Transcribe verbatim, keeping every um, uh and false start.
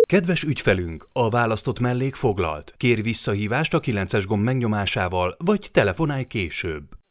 Kedves ügyfelünk, a választott mellék foglalt. Kérj visszahívást a kilences gomb megnyomásával, vagy telefonálj később.